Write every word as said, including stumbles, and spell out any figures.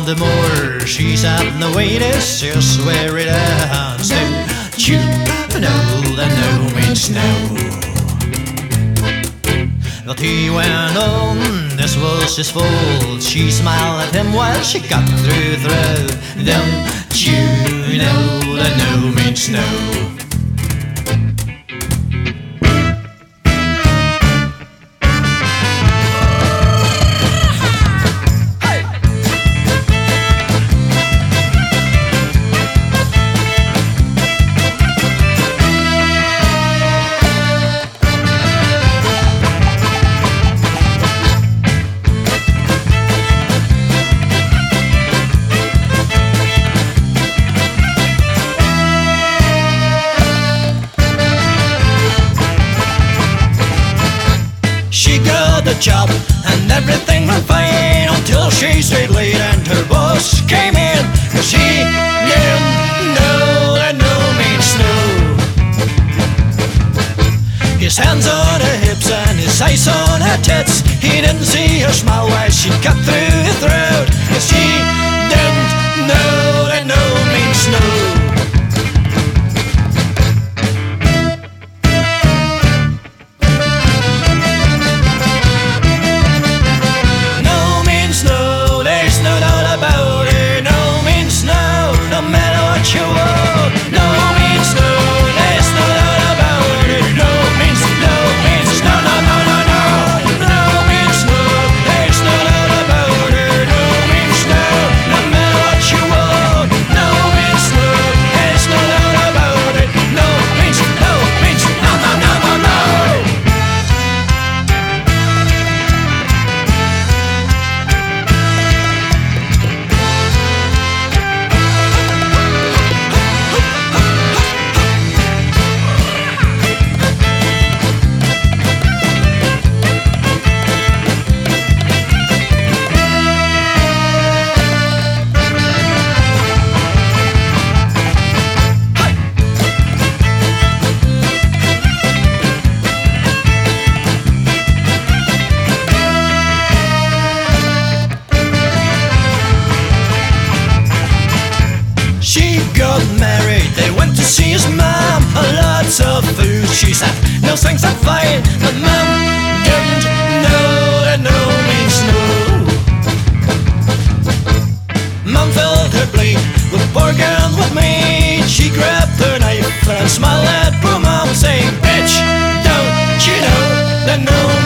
the moor. She sat in the waiters, just where it ends. Don't you know that no means no? But he went on, this was his fault. She smiled at him while she got through through. Don't you know that no means no? She got the job and everything went fine until she stayed late and her boss came in. Cause she didn't know that no means no. His hands on her hips and his eyes on her tits. He didn't see her smile while she cut through his throat. Cause she didn't know that no means no. She got married, they went to see his mom. Lots of food, she said, no things are fine. But mom didn't know that no means no. Mom filled her plate with pork and with meat. She grabbed her knife and smiled at poor mom, saying, bitch, don't you know that no